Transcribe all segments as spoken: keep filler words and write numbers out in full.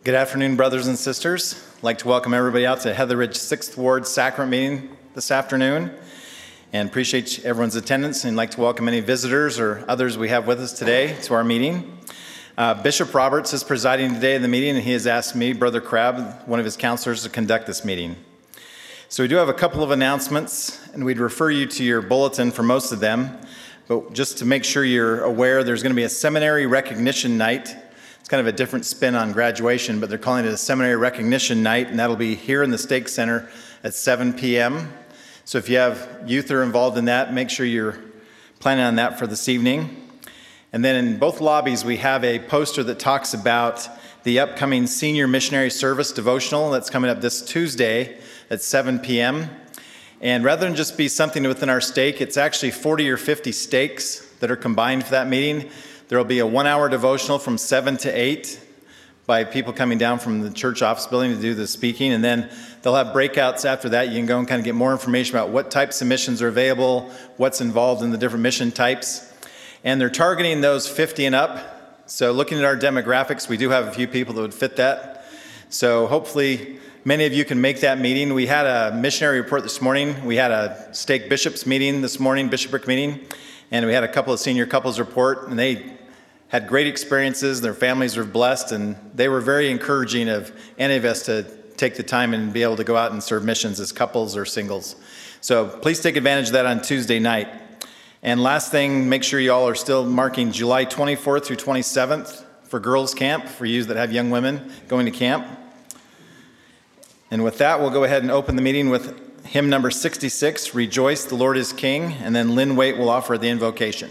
Good afternoon, brothers and sisters. I'd like to welcome everybody out to Heather Ridge sixth Ward Sacrament meeting this afternoon, and appreciate everyone's attendance, and like to welcome any visitors or others we have with us today to our meeting. Uh, Bishop Roberts is presiding today in the meeting, and he has asked me, Brother Crabb, one of his counselors, to conduct this meeting. So we do have a couple of announcements, and we'd refer you to your bulletin for most of them, but just to make sure you're aware, there's going to be a seminary recognition night. It's kind of a different spin on graduation, but they're calling it a seminary recognition night, and that'll be here in the Stake Center at seven p.m. So if you have youth that are involved in that, make sure you're planning on that for this evening. And then in both lobbies, we have a poster that talks about the upcoming Senior Missionary Service devotional that's coming up this Tuesday at seven p.m. And rather than just be something within our stake, it's actually forty or fifty stakes that are combined for that meeting. There will be a one-hour devotional from seven to eight by people coming down from the church office building to do the speaking, and then they'll have breakouts after that. You can go and kind of get more information about what types of missions are available, what's involved in the different mission types. And they're targeting those fifty and up. So looking at our demographics, we do have a few people that would fit that. So hopefully many of you can make that meeting. We had a missionary report this morning. We had a stake bishops meeting this morning, bishopric meeting, and we had a couple of senior couples report, and they had great experiences. Their families were blessed, and they were very encouraging of any of us to take the time and be able to go out and serve missions as couples or singles. So please take advantage of that on Tuesday night. And last thing, make sure you all are still marking July twenty-fourth through twenty-seventh for girls' camp, for you that have young women going to camp. And with that, we'll go ahead and open the meeting with hymn number sixty-six, Rejoice, the Lord is King, and then Lynn Waite will offer the invocation.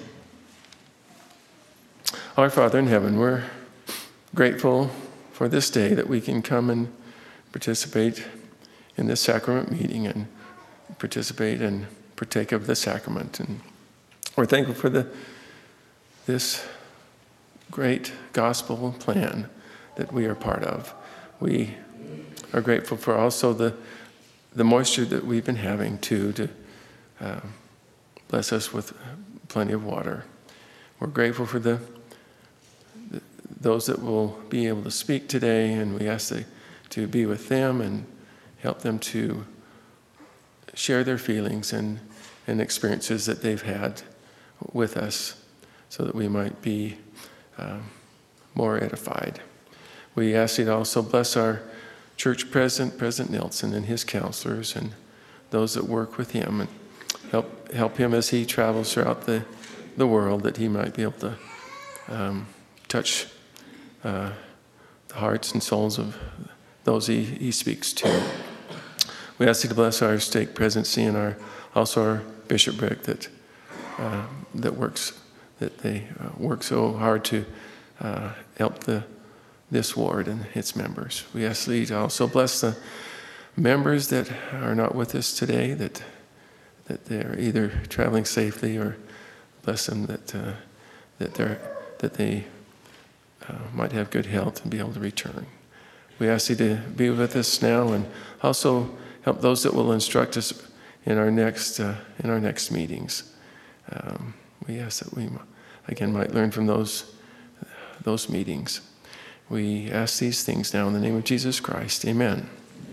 Our Father in heaven, we're grateful for this day that we can come and participate in this sacrament meeting and participate and partake of the sacrament. And we're thankful for the this great gospel plan that we are part of. We are grateful for also the the moisture that we've been having too, to uh, bless us with plenty of water. We're grateful for the those that will be able to speak today, and we ask they, to be with them and help them to share their feelings and, and experiences that they've had with us, so that we might be um, more edified. We ask you to also bless our church president, President Nelson, and his counselors and those that work with him, and help help him as he travels throughout the, the world, that he might be able to um, touch Uh, the hearts and souls of those he, he speaks to. We ask you to bless our stake presidency and our also our bishopric that uh, that works that they uh, work so hard to uh, help the this ward and its members. We ask you to also bless the members that are not with us today, that that they're either traveling safely, or bless them that uh, that they're that they Uh, might have good health and be able to return. We ask you to be with us now, and also help those that will instruct us in our next uh, in our next meetings. Um, we ask that we again might learn from those those meetings. We ask these things now in the name of Jesus Christ. Amen.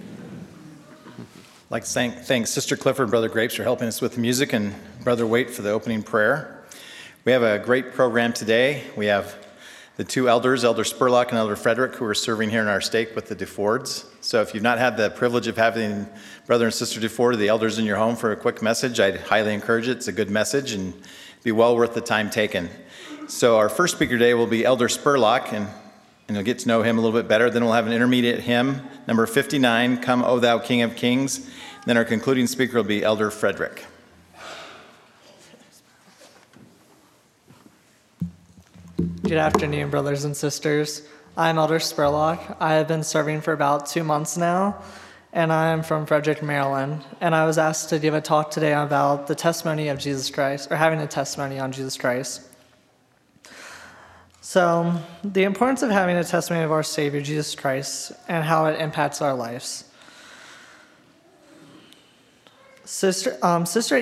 I'd like to thank, thank Sister Clifford and Brother Grapes for helping us with the music, and Brother Waite for the opening prayer. We have a great program today. We have the two elders, Elder Spurlock and Elder Frederick, who are serving here in our stake with the DeFords. So if you've not had the privilege of having Brother and Sister DeFord, the elders in your home, for a quick message, I'd highly encourage it. It's a good message and be well worth the time taken. So our first speaker today will be Elder Spurlock, and, and you'll get to know him a little bit better. Then we'll have an intermediate hymn, number fifty-nine, Come, O Thou King of Kings. And then our concluding speaker will be Elder Frederick. Good afternoon, brothers and sisters. I'm Elder Spurlock. I have been serving for about two months now, and I am from Frederick, Maryland. And I was asked to give a talk today about the testimony of Jesus Christ, or having a testimony on Jesus Christ. So, the importance of having a testimony of our Savior, Jesus Christ, and how it impacts our lives. Sister, um, Sister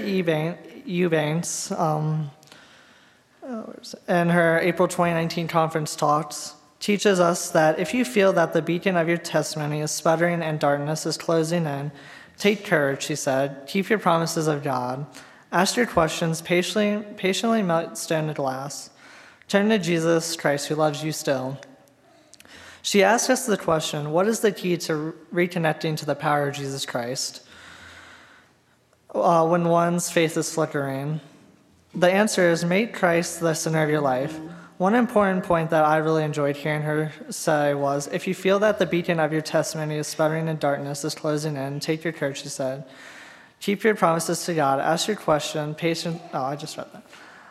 Eubanks, um, in her April twenty nineteen conference talks teaches us that if you feel that the beacon of your testimony is sputtering and darkness is closing in, take courage, she said. Keep your promises of God. Ask your questions, patiently, patiently melt stone to glass. Turn to Jesus Christ, who loves you still. She asked us the question, what is the key to reconnecting to the power of Jesus Christ uh, when one's faith is flickering? The answer is make Christ the center of your life. One important point that I really enjoyed hearing her say was, if you feel that the beacon of your testimony is sputtering in darkness, is closing in, take your courage, she said. Keep your promises to God. Ask your question, patient. Oh, I just read that.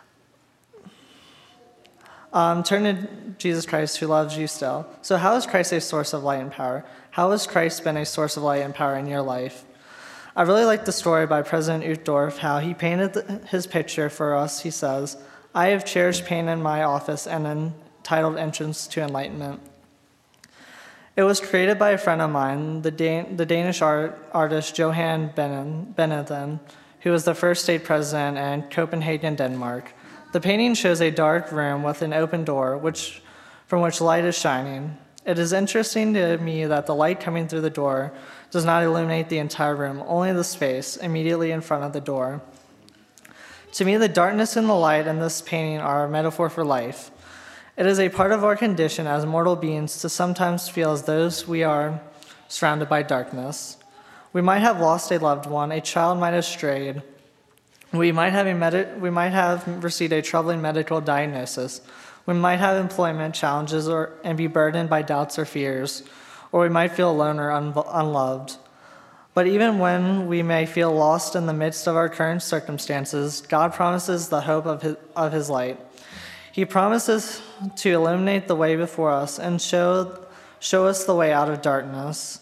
Um, turn to Jesus Christ, who loves you still. So how is Christ a source of light and power? How has Christ been a source of light and power in your life? I really like the story by President Uchtdorf, how he painted the, his picture for us. He says, I have cherished pain in my office and entitled Entrance to Enlightenment. It was created by a friend of mine, the, Dan- the Danish art- artist Johan Benethen, who was the first state president in Copenhagen, Denmark. The painting shows a dark room with an open door which, from which light is shining. It is interesting to me that the light coming through the door does not illuminate the entire room, only the space immediately in front of the door. To me, the darkness and the light in this painting are a metaphor for life. It is a part of our condition as mortal beings to sometimes feel as though we are surrounded by darkness. We might have lost a loved one, a child might have strayed, we might have, a med- we might have received a troubling medical diagnosis, we might have employment challenges or, and be burdened by doubts or fears, or we might feel alone or un- unloved. But even when we may feel lost in the midst of our current circumstances, God promises the hope of his, of his light. He promises to illuminate the way before us and show, show us the way out of darkness.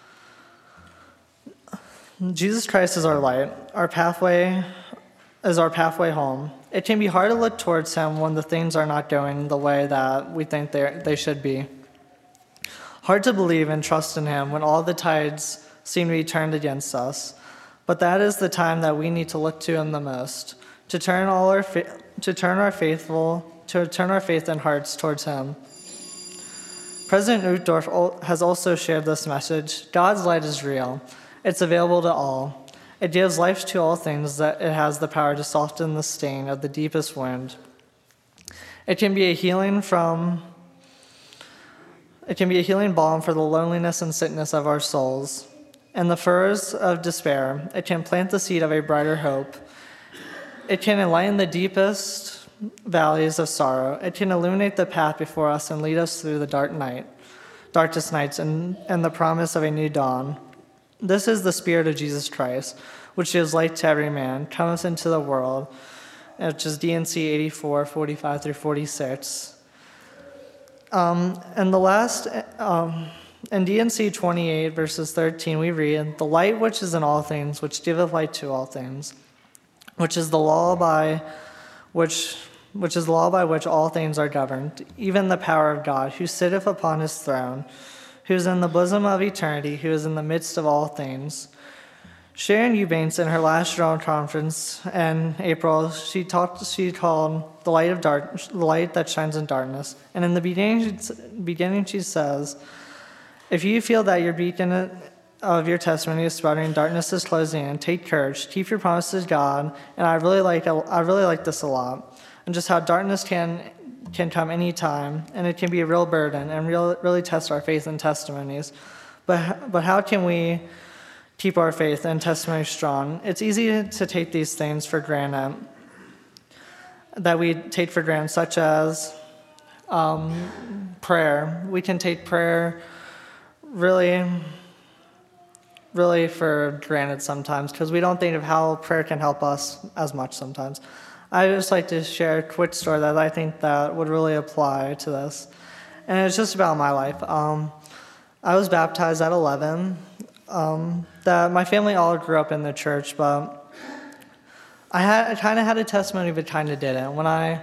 Jesus Christ is our light. Our pathway is our pathway home. It can be hard to look towards him when the things are not going the way that we think they should be. Hard to believe and trust in him when all the tides seem to be turned against us. But that is the time that we need to look to him the most, to turn all our fa- to turn our faithful to turn our faith and hearts towards him. President Uchtdorf has also shared this message. God's light is real. It's available to all. It gives life to all things, that it has the power to soften the sting of the deepest wound. It can be a healing from it can be a healing balm for the loneliness and sickness of our souls. In the furrows of despair, it can plant the seed of a brighter hope. It can enlighten the deepest valleys of sorrow. It can illuminate the path before us and lead us through the dark night, darkest nights, and, and the promise of a new dawn. This is the Spirit of Jesus Christ, which gives light to every man, cometh into the world, which is D N C eighty-four, forty-five through forty-six. Um, and the last... Um, In D N C twenty-eight, verses thirteen, we read, the light which is in all things, which giveth light to all things, which is the law by which which is the law by which all things are governed, even the power of God, who sitteth upon his throne, who is in the bosom of eternity, who is in the midst of all things. Sharon Eubanks, in her last general conference in April, she talked. She called the light of dark, the light that shines in darkness. And in the beginning, beginning she says, if you feel that your beacon of your testimony is sputtering, darkness is closing in, take courage, keep your promises to God. And I really like I really like this a lot, and just how darkness can can come anytime, and it can be a real burden and real, really test our faith and testimonies. But but how can we keep our faith and testimony strong? It's easy to take these things for granted that we take for granted, such as um, prayer. We can take prayer really, really for granted sometimes because we don't think of how prayer can help us as much sometimes. I just like to share a quick story that I think that would really apply to this, and it's just about my life. Um, I was baptized at eleven. Um, that my family all grew up in the church, but I had I kind of had a testimony, but kind of didn't. When I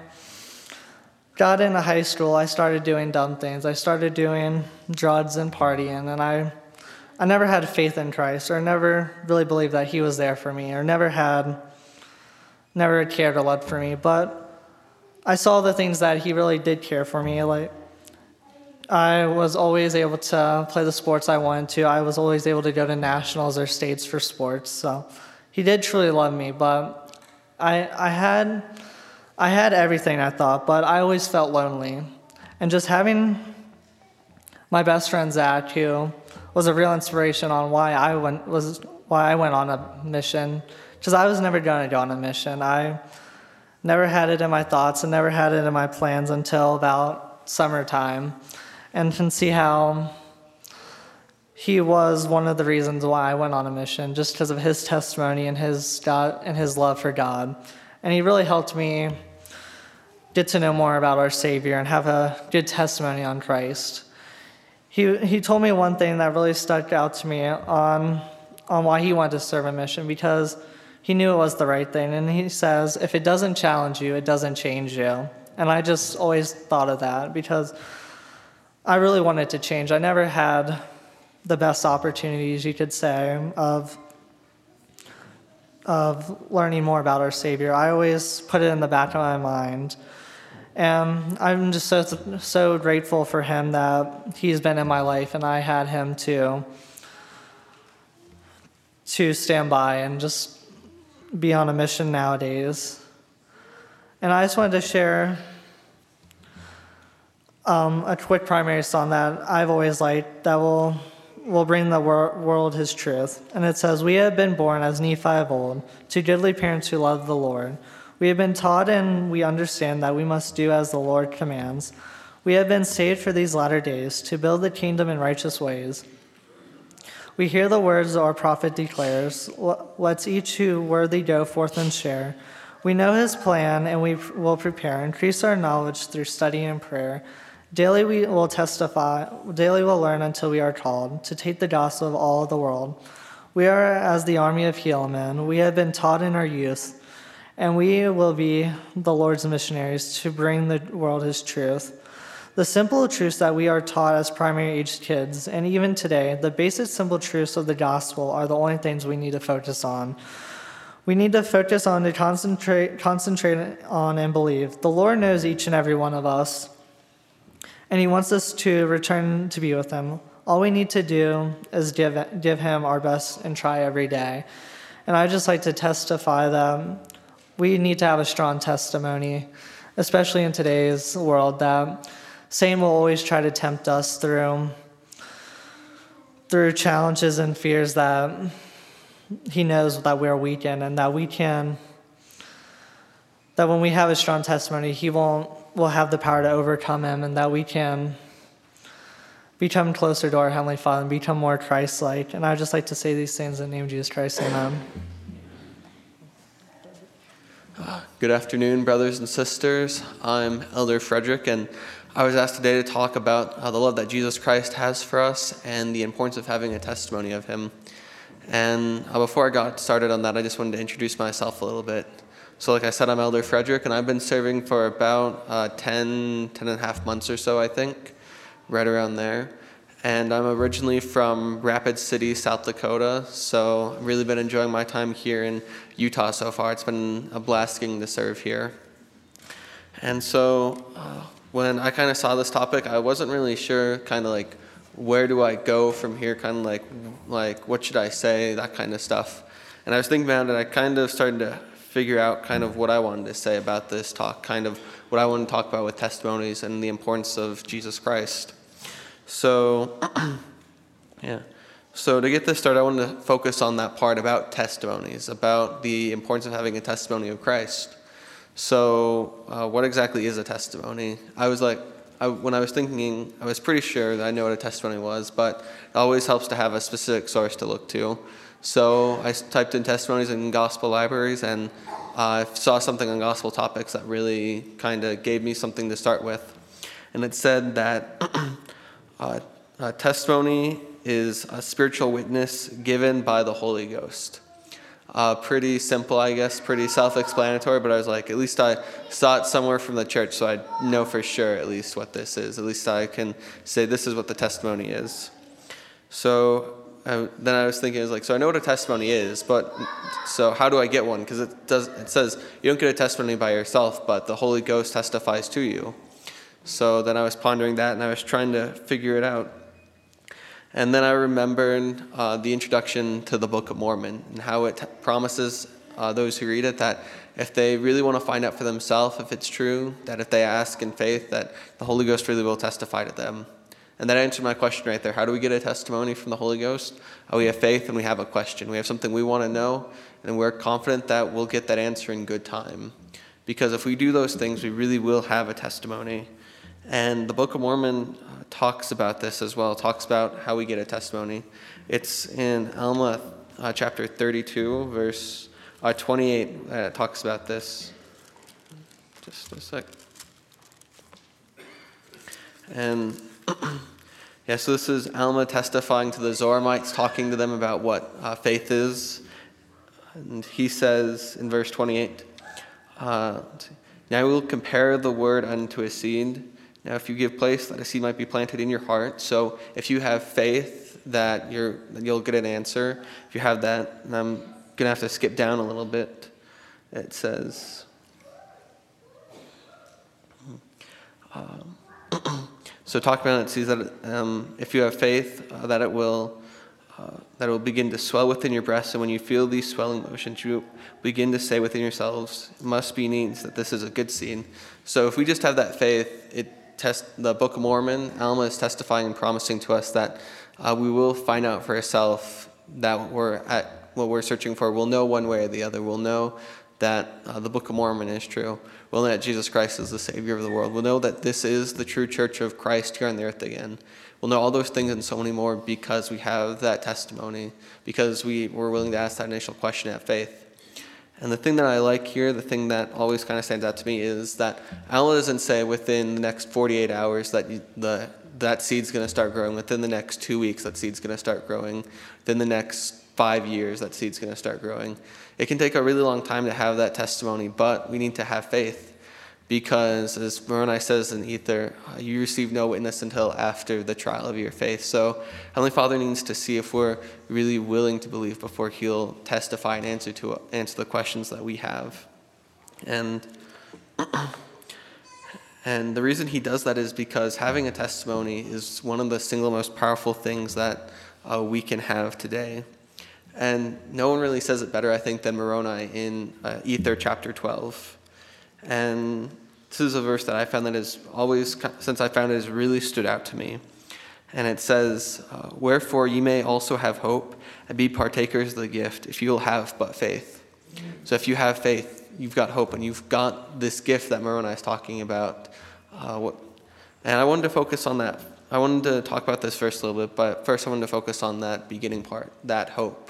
got into high school, I started doing dumb things. I started doing drugs and partying, and I I never had faith in Christ, or never really believed that he was there for me, or never had, never cared a lot for me. But I saw the things that he really did care for me, like I was always able to play the sports I wanted to. I was always able to go to nationals or states for sports. So he did truly love me, but I I had I had everything, I thought, but I always felt lonely. And just having my best friend Zach, who was a real inspiration on why I went was why I went on a mission, because I was never going to go on a mission. I never had it in my thoughts and never had it in my plans until about summertime, and can see how he was one of the reasons why I went on a mission, just because of his testimony and his God and his love for God. And he really helped me get to know more about our Savior and have a good testimony on Christ. He he told me one thing that really stuck out to me on on why he wanted to serve a mission, because he knew it was the right thing. And he says, if it doesn't challenge you, it doesn't change you. And I just always thought of that, because I really wanted to change. I never had the best opportunities, you could say, of of learning more about our Savior. I always put it in the back of my mind. And I'm just so so grateful for him that he's been in my life, and I had him to to stand by and just be on a mission nowadays. And I just wanted to share um, a quick primary song that I've always liked that will will bring the wor- world his truth. And it says, "We have been born as Nephi of old, to goodly parents who love the Lord. We have been taught and we understand that we must do as the Lord commands. We have been saved for these latter days, to build the kingdom in righteous ways. We hear the words our prophet declares, let's each who worthy go forth and share. We know his plan and we will prepare, increase our knowledge through study and prayer. Daily we will testify, daily we'll learn until we are called to take the gospel of all the world. We are as the army of Helaman. We have been taught in our youth, and we will be the Lord's missionaries to bring the world his truth. The simple truths that we are taught as primary-aged kids, and even today, the basic simple truths of the gospel are the only things we need to focus on. We need to focus on to concentrate, concentrate on and believe. The Lord knows each and every one of us, and he wants us to return to be with him. All we need to do is give, give him our best and try every day. And I'd just like to testify that we need to have a strong testimony, especially in today's world, that Satan will always try to tempt us through, through challenges and fears that he knows that we're weak in, and that we can, that when we have a strong testimony, he won't, will have the power to overcome him, and that we can become closer to our Heavenly Father and become more Christ-like. And I'd just like to say these things in the name of Jesus Christ, amen. Good afternoon, brothers and sisters. I'm Elder Frederick, and I was asked today to talk about uh, the love that Jesus Christ has for us and the importance of having a testimony of him. And uh, before I got started on that, I just wanted to introduce myself a little bit. So like I said, I'm Elder Frederick, and I've been serving for about uh, ten, ten and a half months or so, I think, right around there. And I'm originally from Rapid City, South Dakota, so I've really been enjoying my time here in Utah so far. It's been a blast getting to serve here. And so uh, when I kind of saw this topic, I wasn't really sure kind of like, where do I go from here, kind of like, like what should I say, that kind of stuff. And I was thinking about it, I kind of started to figure out kind of what I wanted to say about this talk, kind of what I wanted to talk about with testimonies and the importance of Jesus Christ. So, yeah. So to get this started, I wanted to focus on that part about testimonies, about the importance of having a testimony of Christ. So uh, what exactly is a testimony? I was like, I, when I was thinking, I was pretty sure that I know what a testimony was, but it always helps to have a specific source to look to. So I typed in testimonies in gospel libraries, and I uh, saw something on gospel topics that really kind of gave me something to start with. And it said that uh, a testimony is a spiritual witness given by the Holy Ghost. Uh, pretty simple, I guess, pretty self-explanatory, but I was like, at least I saw it somewhere from the church, so I know for sure at least what this is. At least I can say this is what the testimony is. So I, then I was thinking, I was like, so I know what a testimony is, but so how do I get one? Because it does. It says you don't get a testimony by yourself, but the Holy Ghost testifies to you. So then I was pondering that, and I was trying to figure it out. And then I remembered uh, the introduction to the Book of Mormon and how it t- promises uh, those who read it that if they really want to find out for themselves if it's true, that if they ask in faith, that the Holy Ghost really will testify to them. And that answered my question right there. How do we get a testimony from the Holy Ghost? Uh, we have faith and we have a question. We have something we want to know, and we're confident that we'll get that answer in good time. Because if we do those things, we really will have a testimony. And the Book of Mormon uh, talks about this as well, talks about how we get a testimony. It's in Alma uh, chapter thirty-two, verse uh, twenty-eight, uh, it talks about this. Just a sec. And yeah, so this is Alma testifying to the Zoramites, talking to them about what uh, faith is. And he says in verse twenty-eight, uh, now I will compare the word unto a seed. Now, if you give place, that a seed might be planted in your heart. So if you have faith that you're, that you'll get an answer, if you have that, and I'm going to have to skip down a little bit. It says, um, so talk about it, it says that um, if you have faith, uh, that it will uh, that it will begin to swell within your breast, and when you feel these swelling motions, you begin to say within yourselves, it must be needs that this is a good seed. So if we just have that faith, it Test, the Book of Mormon, Alma is testifying and promising to us that uh, we will find out for ourselves that we're at what we're searching for. We'll know one way or the other. We'll know that uh, the Book of Mormon is true. We'll know that Jesus Christ is the Savior of the world. We'll know that this is the true church of Christ here on the earth again. We'll know all those things and so many more because we have that testimony, because we were willing to ask that initial question at faith. And the thing that I like here, the thing that always kind of stands out to me is that Alma doesn't say within the next forty-eight hours that you, the that seed's going to start growing. Within the next two weeks, that seed's going to start growing. Within the next five years, that seed's going to start growing. It can take a really long time to have that testimony, but we need to have faith. Because as Moroni says in Ether, uh, you receive no witness until after the trial of your faith. So Heavenly Father needs to see if we're really willing to believe before he'll testify and answer to answer the questions that we have. And and the reason he does that is because having a testimony is one of the single most powerful things that uh, we can have today. And no one really says it better, I think, than Moroni in uh, Ether chapter twelve. And this is a verse that I found that has always, since I found it, has really stood out to me. And it says, uh, wherefore ye may also have hope and be partakers of the gift, if you will have but faith. So if you have faith, you've got hope, and you've got this gift that Moroni is talking about. Uh, what, and I wanted to focus on that. I wanted to talk about this verse a little bit, but first I wanted to focus on that beginning part, that hope.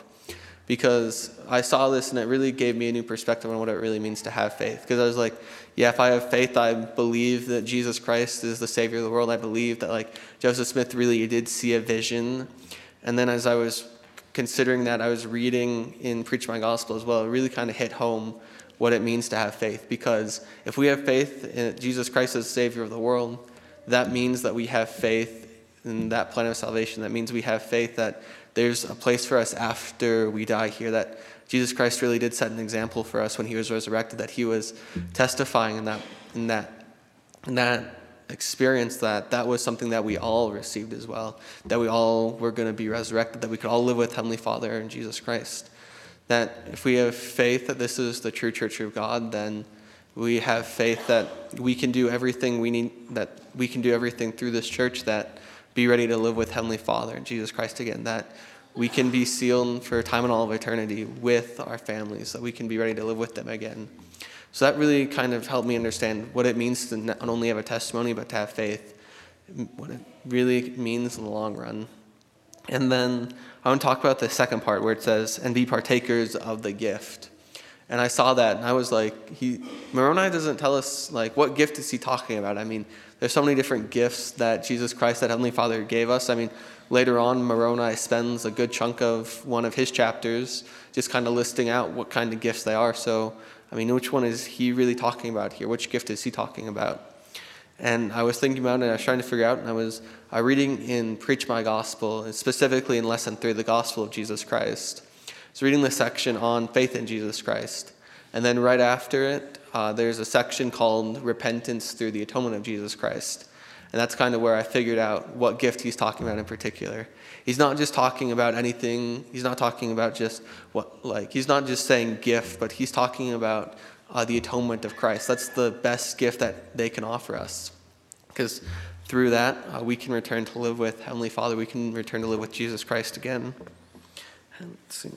Because I saw this and it really gave me a new perspective on what it really means to have faith. Because I was like, yeah, if I have faith, I believe that Jesus Christ is the Savior of the world. I believe that like Joseph Smith really did see a vision. And then as I was considering that, I was reading in Preach My Gospel as well. It really kind of hit home what it means to have faith. Because if we have faith in Jesus Christ as the Savior of the world, that means that we have faith in that plan of salvation. That means we have faith that there's a place for us after we die here, that Jesus Christ really did set an example for us when he was resurrected, that he was testifying in that in that in that experience that that was something that we all received as well, that we all were going to be resurrected, that we could all live with Heavenly Father and Jesus Christ. That if we have faith that this is the true church of God, then we have faith that we can do everything we need, that we can do everything through this church, that be ready to live with Heavenly Father and Jesus Christ again, that we can be sealed for time and all of eternity with our families, that we can be ready to live with them again. So that really kind of helped me understand what it means to not only have a testimony, but to have faith, what it really means in the long run. And then I want to talk about the second part where it says, and be partakers of the gift. And I saw that and I was like, he, Moroni doesn't tell us, like, what gift is he talking about? I mean, there's so many different gifts that Jesus Christ, that Heavenly Father gave us. I mean, later on, Moroni spends a good chunk of one of his chapters just kind of listing out what kind of gifts they are. So, I mean, which one is he really talking about here? Which gift is he talking about? And I was thinking about it, and I was trying to figure out, and I was uh, reading in Preach My Gospel, and specifically in Lesson three, the Gospel of Jesus Christ. I was reading the section on faith in Jesus Christ. And then right after it, uh, there's a section called Repentance Through the Atonement of Jesus Christ. And that's kind of where I figured out what gift he's talking about in particular. He's not just talking about anything, he's not talking about just what, like, he's not just saying gift, but he's talking about uh, the atonement of Christ. That's the best gift that they can offer us. Because through that, uh, we can return to live with Heavenly Father. We can return to live with Jesus Christ again. And let's see.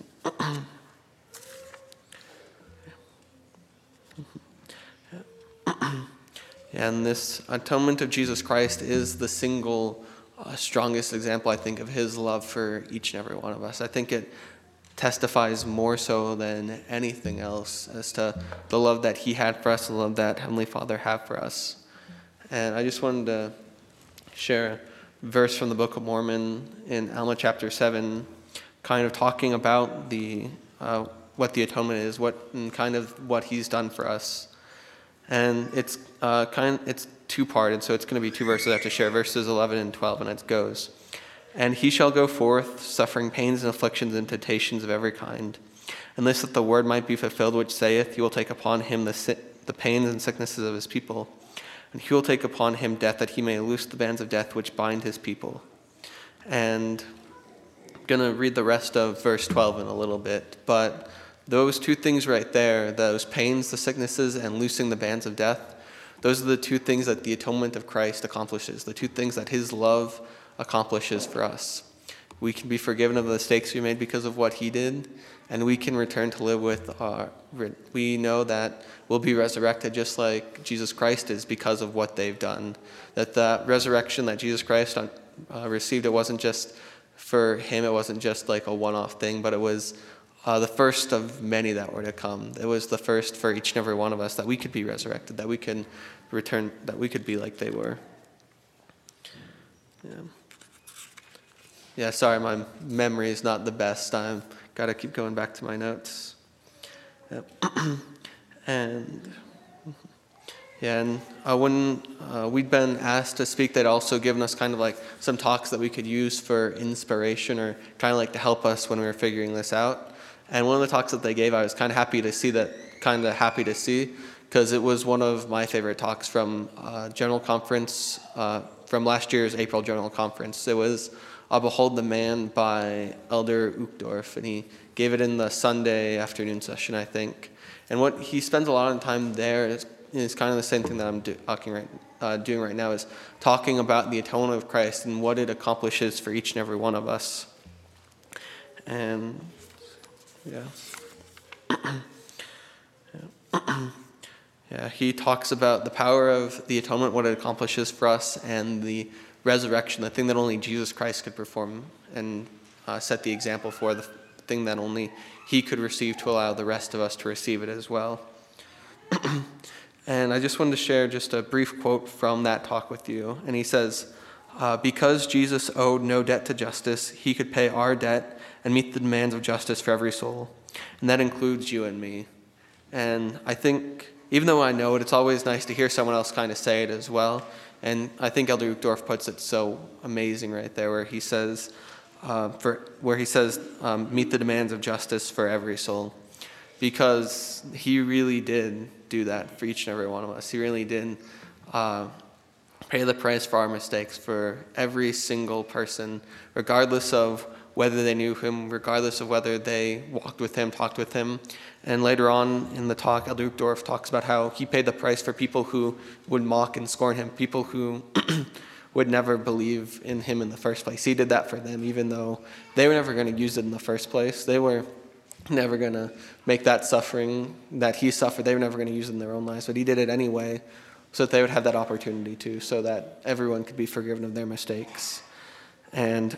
And this atonement of Jesus Christ is the single uh, strongest example, I think, of his love for each and every one of us. I think it testifies more so than anything else as to the love that he had for us, the love that Heavenly Father had for us. And I just wanted to share a verse from the Book of Mormon in Alma chapter seven, kind of talking about the uh, what the atonement is, what and kind of what he's done for us. And it's uh, kind it's two-parted, so it's going to be two verses I have to share, verses eleven and twelve, and it goes, "And he shall go forth, suffering pains and afflictions and temptations of every kind, and this that the word might be fulfilled which saith, he will take upon him the, si- the pains and sicknesses of his people, and he will take upon him death, that he may loose the bands of death which bind his people." And I'm going to read the rest of verse twelve in a little bit, but those two things right there, those pains, the sicknesses, and loosing the bands of death, those are the two things that the atonement of Christ accomplishes, the two things that his love accomplishes for us. We can be forgiven of the mistakes we made because of what he did, and we can return to live with our, we know that we'll be resurrected just like Jesus Christ is because of what they've done. That the resurrection that Jesus Christ uh, received, it wasn't just for him, it wasn't just like a one-off thing, but it was Uh, the first of many that were to come. It was the first for each and every one of us, that we could be resurrected, that we can return, that we could be like they were. Yeah, yeah sorry, my memory is not the best. I've got to keep going back to my notes. Yep. and yeah, and uh, when uh, we'd been asked to speak, they'd also given us kind of like some talks that we could use for inspiration, or kind of like to help us when we were figuring this out. And one of the talks that they gave, I was kind of happy to see that, kind of happy to see, because it was one of my favorite talks from uh, General Conference, uh, from last year's April General Conference. It was uh, Behold the Man by Elder Uchtdorf, and he gave it in the Sunday afternoon session, I think. And what he spends a lot of time there is, is kind of the same thing that I'm do, talking right, uh, doing right now, is talking about the atonement of Christ and what it accomplishes for each and every one of us. And Yeah. yeah. yeah, he talks about the power of the atonement, what it accomplishes for us, and the resurrection, the thing that only Jesus Christ could perform and uh, set the example for, the thing that only he could receive to allow the rest of us to receive it as well. And I just wanted to share just a brief quote from that talk with you. And he says, uh, "Because Jesus owed no debt to justice, he could pay our debt and meet the demands of justice for every soul. And that includes you and me." And I think, even though I know it, it's always nice to hear someone else kind of say it as well. And I think Elder Uchtdorf puts it so amazing right there, where he says, uh, for where he says, um, meet the demands of justice for every soul. Because he really did do that for each and every one of us. He really did uh, pay the price for our mistakes, for every single person, regardless of whether they knew him, regardless of whether they walked with him, talked with him. And later on in the talk, Elder Uchtdorf talks about how he paid the price for people who would mock and scorn him, people who would never believe in him in the first place. He did that for them, even though they were never going to use it in the first place. They were never going to make that suffering that he suffered, they were never going to use it in their own lives. But he did it anyway, so that they would have that opportunity to, so that everyone could be forgiven of their mistakes. And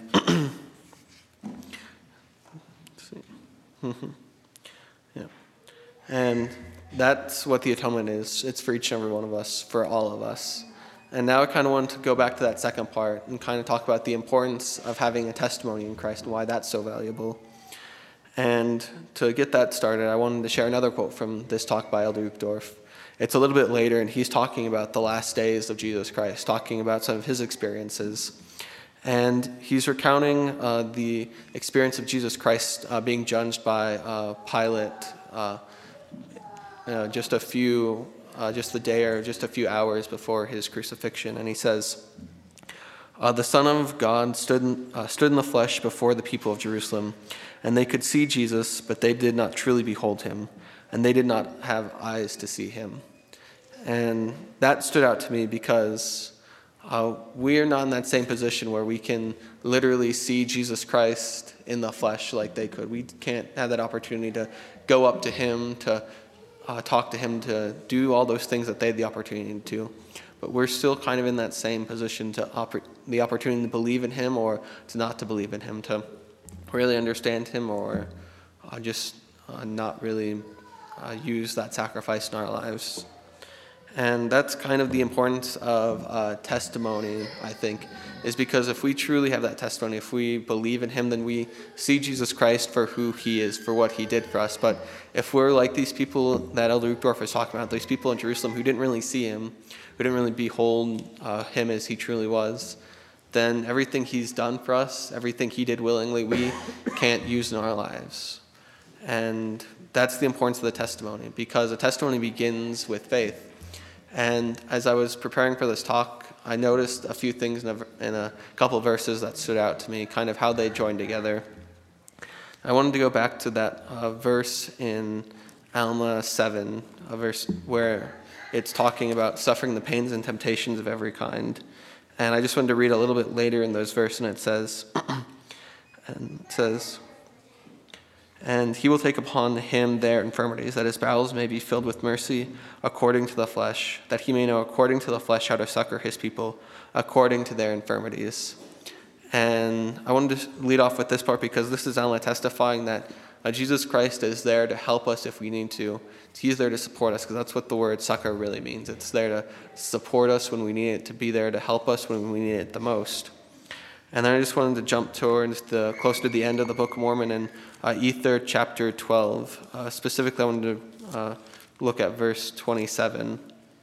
yeah. And that's what the atonement is. It's for each and every one of us, for all of us. And now I kind of want to go back to that second part and kind of talk about the importance of having a testimony in Christ and why that's so valuable. And to get that started, I wanted to share another quote from this talk by Elder Uchtdorf. It's a little bit later, and he's talking about the last days of Jesus Christ, talking about some of his experiences. And he's recounting uh, the experience of Jesus Christ uh, being judged by uh, Pilate uh, uh, just a few, uh, just the day or just a few hours before his crucifixion, and he says, uh, "The Son of God stood in, uh, stood in the flesh before the people of Jerusalem, and they could see Jesus, but they did not truly behold him, and they did not have eyes to see him." And that stood out to me because uh, we are not in that same position where we can literally see Jesus Christ in the flesh like they could. We can't have that opportunity to go up to him, to uh, talk to him, to do all those things that they had the opportunity to. But we're still kind of in that same position to oper- the opportunity to believe in him or to not to believe in him, to really understand him or uh, just uh, not really uh, use that sacrifice in our lives. And that's kind of the importance of uh, testimony, I think, is because if we truly have that testimony, if we believe in him, then we see Jesus Christ for who he is, for what he did for us. But if we're like these people that Elder Uchtdorf was talking about, these people in Jerusalem who didn't really see him, who didn't really behold uh, him as he truly was, then everything he's done for us, everything he did willingly, we can't use in our lives. And that's the importance of the testimony, because a testimony begins with faith. And as I was preparing for this talk, I noticed a few things in a, in a couple of verses that stood out to me, kind of how they joined together. I wanted to go back to that uh, verse in Alma seven, a verse where it's talking about suffering the pains and temptations of every kind. And I just wanted to read a little bit later in those verses, and it says, and it says, "And he will take upon him their infirmities, that his bowels may be filled with mercy according to the flesh, that he may know according to the flesh how to succor his people according to their infirmities." And I wanted to lead off with this part because this is Alma testifying that uh, Jesus Christ is there to help us if we need to. He's there to support us, because that's what the word succor really means. It's there to support us when we need it, to be there to help us when we need it the most. And then I just wanted to jump towards the close to the end of the Book of Mormon and uh, Ether chapter twelve. Uh, specifically, I wanted to uh, look at verse twenty-seven.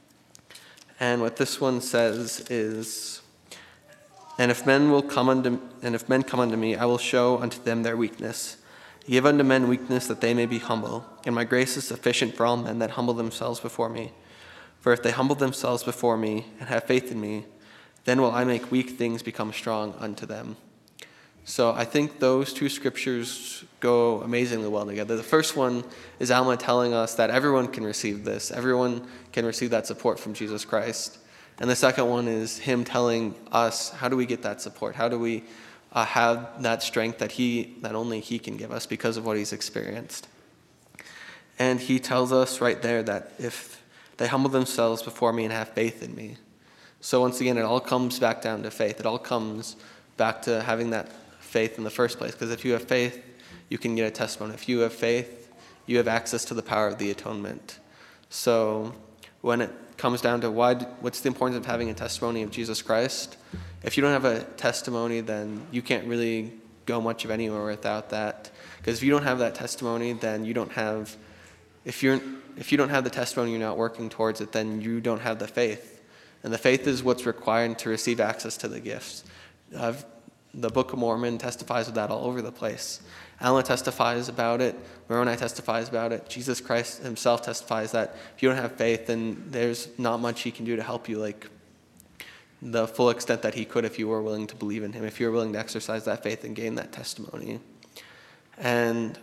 And what this one says is, "And if men will come unto, and if men come unto me, I will show unto them their weakness. Give unto men weakness that they may be humble, and my grace is sufficient for all men that humble themselves before me. For if they humble themselves before me and have faith in me, then will I make weak things become strong unto them." So I think those two scriptures go amazingly well together. The first one is Alma telling us that everyone can receive this. Everyone can receive that support from Jesus Christ. And the second one is him telling us, how do we get that support? How do we uh, have that strength that he, that only he can give us because of what he's experienced? And he tells us right there that if they humble themselves before me and have faith in me. So once again, it all comes back down to faith. It all comes back to having that faith in the first place. Because if you have faith, you can get a testimony. If you have faith, you have access to the power of the atonement. So when it comes down to why, what's the importance of having a testimony of Jesus Christ? If you don't have a testimony, then you can't really go much of anywhere without that. Because if you don't have that testimony, then you don't have, if you're, if you don't have the testimony, you're not working towards it, then you don't have the faith. And the faith is what's required to receive access to the gifts. Uh, the Book of Mormon testifies of that all over the place. Alma testifies about it. Moroni testifies about it. Jesus Christ himself testifies that if you don't have faith, then there's not much he can do to help you, like the full extent that he could if you were willing to believe in him, if you were willing to exercise that faith and gain that testimony. And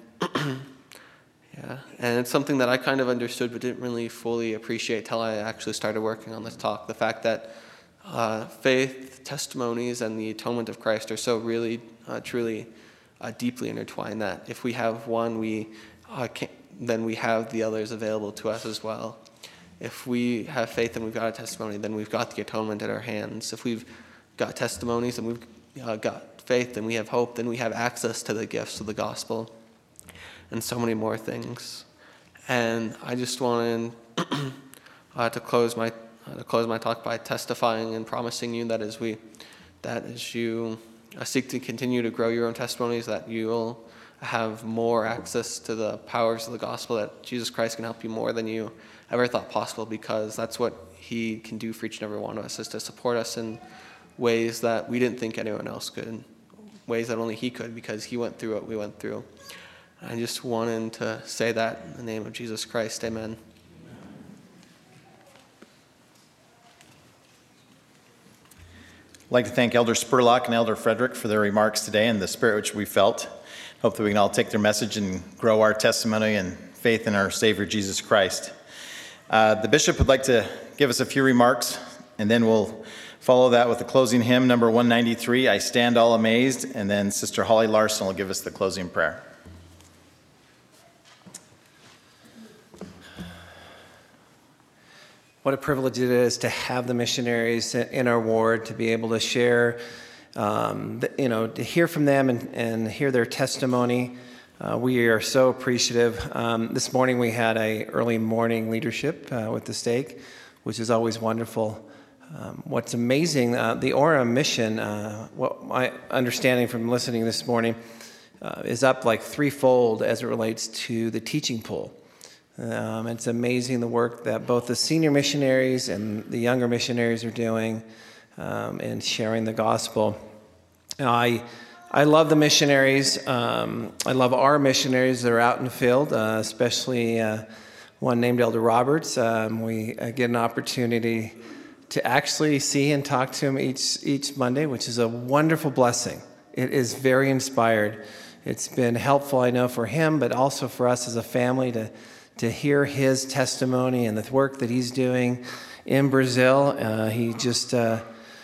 yeah, and it's something that I kind of understood but didn't really fully appreciate till I actually started working on this talk. The fact that uh, faith, testimonies, and the atonement of Christ are so really, uh, truly, uh, deeply intertwined that if we have one, we uh, can, then we have the others available to us as well. If we have faith and we've got a testimony, then we've got the atonement at our hands. If we've got testimonies and we've uh, got faith and we have hope, then we have access to the gifts of the gospel and so many more things. And I just wanted uh, to close my uh, to close my talk by testifying and promising you that as we that as you uh, seek to continue to grow your own testimonies, that you will have more access to the powers of the gospel, that Jesus Christ can help you more than you ever thought possible, because that's what he can do for each and every one of us, is to support us in ways that we didn't think anyone else could, ways that only he could, because he went through what we went through. I just wanted to say that in the name of Jesus Christ. Amen. like to thank Elder Spurlock and Elder Frederick for their remarks today and the spirit which we felt. Hope that we can all take their message and grow our testimony and faith in our Savior, Jesus Christ. Uh, the bishop would like to give us a few remarks, and then we'll follow that with the closing hymn, number one ninety-three, I Stand All Amazed, and then Sister Holly Larson will give us the closing prayer. What a privilege it is to have the missionaries in our ward, to be able to share, um, the, you know, to hear from them and, and hear their testimony. Uh, we are so appreciative. Um, this morning we had a early morning leadership uh, with the stake, which is always wonderful. Um, what's amazing, uh, the Orem mission, uh, what my understanding from listening this morning, uh, is up like threefold as it relates to the teaching pool. Um, it's amazing the work that both the senior missionaries and the younger missionaries are doing um, and sharing the gospel. Now, I I love the missionaries. Um, I love our missionaries that are out in the field, uh, especially uh, one named Elder Roberts. Um, we uh, get an opportunity to actually see and talk to him each each Monday, which is a wonderful blessing. It is very inspired. It's been helpful, I know, for him, but also for us as a family to to hear his testimony and the work that he's doing in Brazil. Uh, he just, uh,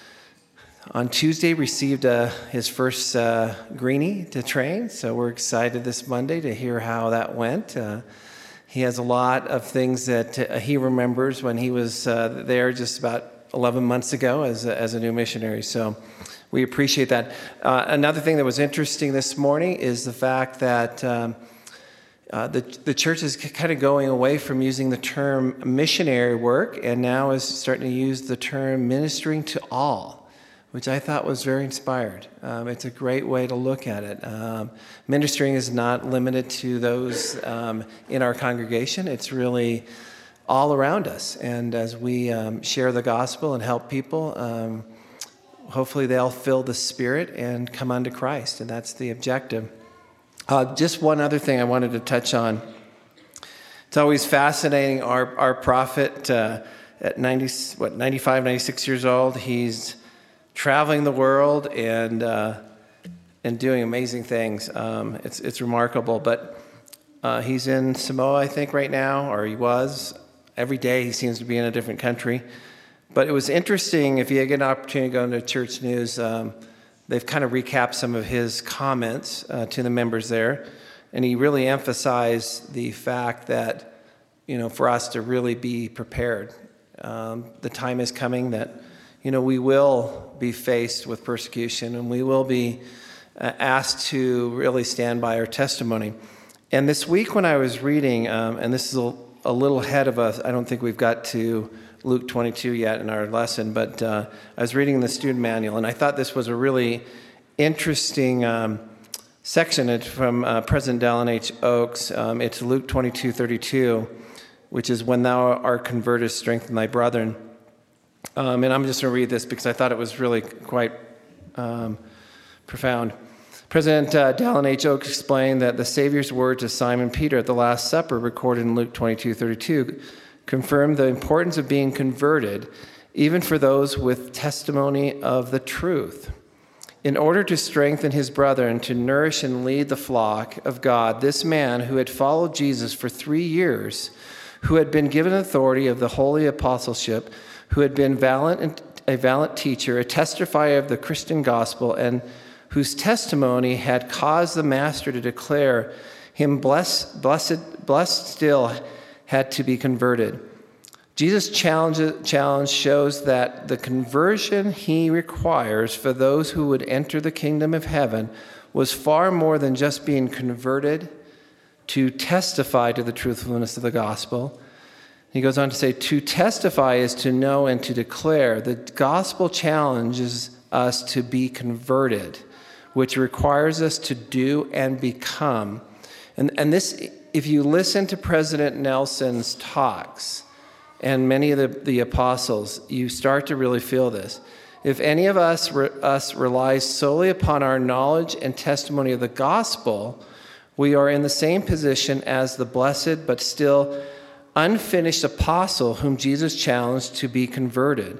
on Tuesday, received uh, his first uh, greenie to train, so we're excited this Monday to hear how that went. Uh, he has a lot of things that uh, he remembers when he was uh, there just about eleven months ago as a, as a new missionary, so we appreciate that. Uh, another thing that was interesting this morning is the fact that um, Uh, the, the church is kind of going away from using the term missionary work and now is starting to use the term ministering to all, which I thought was very inspired. Um, it's a great way to look at it. Um, ministering is not limited to those um, in our congregation. It's really all around us. And as we um, share the gospel and help people, um, hopefully they'll feel the Spirit and come unto Christ. And that's the objective. Uh, just one other thing I wanted to touch on. It's always fascinating. Our our prophet uh, at ninety, what, ninety-five, ninety-six years old, he's traveling the world and uh, and doing amazing things. Um, it's it's remarkable. But uh, he's in Samoa, I think, right now, or he was. Every day he seems to be in a different country. But it was interesting. If you get an opportunity to go into Church News, Um, they've kind of recapped some of his comments uh, to the members there, and he really emphasized the fact that, you know, for us to really be prepared. Um, the time is coming that, you know, we will be faced with persecution, and we will be uh, asked to really stand by our testimony. And this week when I was reading, um, and this is a, a little ahead of us, I don't think we've got to Luke twenty-two yet in our lesson, but uh, I was reading the student manual, and I thought this was a really interesting um, section. It's from uh, President Dallin H. Oaks. Um, it's Luke twenty-two thirty-two, which is, when thou art converted, strengthen thy brethren. Um, and I'm just going to read this because I thought it was really quite um, profound. President uh, Dallin H. Oaks explained that the Savior's word to Simon Peter at the Last Supper, recorded in Luke twenty-two thirty-two, confirmed the importance of being converted, even for those with testimony of the truth. In order to strengthen his brethren, to nourish and lead the flock of God, this man who had followed Jesus for three years, who had been given authority of the holy apostleship, who had been valiant, a valiant teacher, a testifier of the Christian gospel, and whose testimony had caused the master to declare him blessed, blessed, blessed still, had to be converted. Jesus' challenge, challenge shows that the conversion he requires for those who would enter the kingdom of heaven was far more than just being converted to testify to the truthfulness of the gospel. He goes on to say, to testify is to know and to declare. The gospel challenges us to be converted, which requires us to do and become. And, and this, if you listen to President Nelson's talks and many of the, the apostles, you start to really feel this. If any of us, re, us relies solely upon our knowledge and testimony of the gospel, we are in the same position as the blessed but still unfinished apostle whom Jesus challenged to be converted.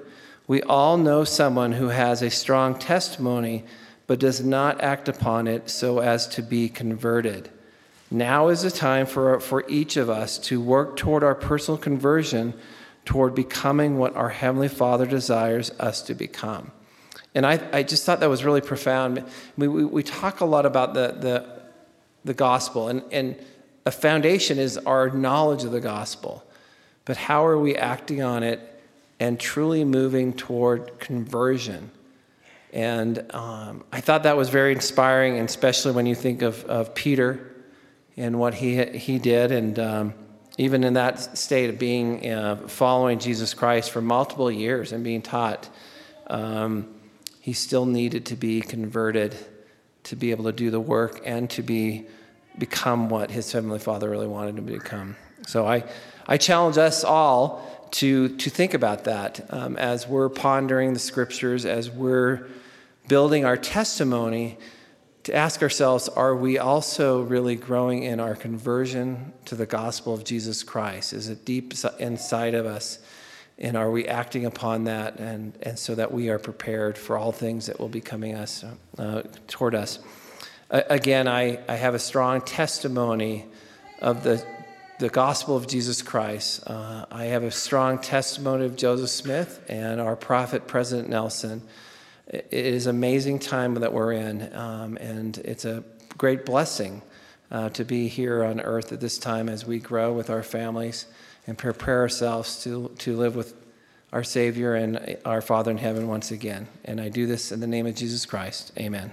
We all know someone who has a strong testimony but does not act upon it so as to be converted. Now is the time for, for each of us to work toward our personal conversion, toward becoming what our Heavenly Father desires us to become. And I, I just thought that was really profound. We, we, we talk a lot about the, the, the gospel, and, and a foundation is our knowledge of the gospel. But how are we acting on it and truly moving toward conversion? And um, I thought that was very inspiring, and especially when you think of, of Peter and what he he did, and um, even in that state of being uh, following Jesus Christ for multiple years and being taught, um, he still needed to be converted to be able to do the work and to be become what his Heavenly Father really wanted him to become. So I I challenge us all to to think about that um, as we're pondering the Scriptures, as we're building our testimony, to ask ourselves, are we also really growing in our conversion to the gospel of Jesus Christ? Is it deep inside of us? And are we acting upon that, and, and so that we are prepared for all things that will be coming us uh, toward us? Uh, again, I, I have a strong testimony of the, the gospel of Jesus Christ. Uh, I have a strong testimony of Joseph Smith and our prophet, President Nelson. It is an amazing time that we're in, um, and it's a great blessing uh, to be here on earth at this time as we grow with our families and prepare ourselves to, to live with our Savior and our Father in heaven once again. And I do this in the name of Jesus Christ. Amen.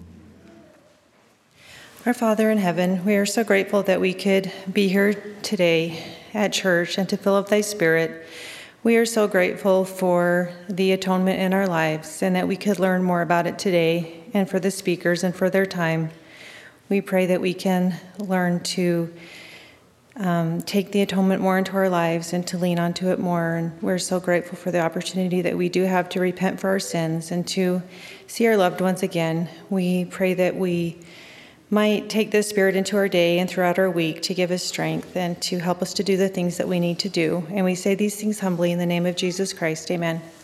Our Father in heaven, we are so grateful that we could be here today at church and to fill up thy Spirit. We are so grateful for the atonement in our lives and that we could learn more about it today, and for the speakers and for their time. We pray that we can learn to um, take the atonement more into our lives and to lean onto it more. And we're so grateful for the opportunity that we do have to repent for our sins and to see our loved ones again. We pray that we might take this Spirit into our day and throughout our week to give us strength and to help us to do the things that we need to do. And we say these things humbly in the name of Jesus Christ. Amen.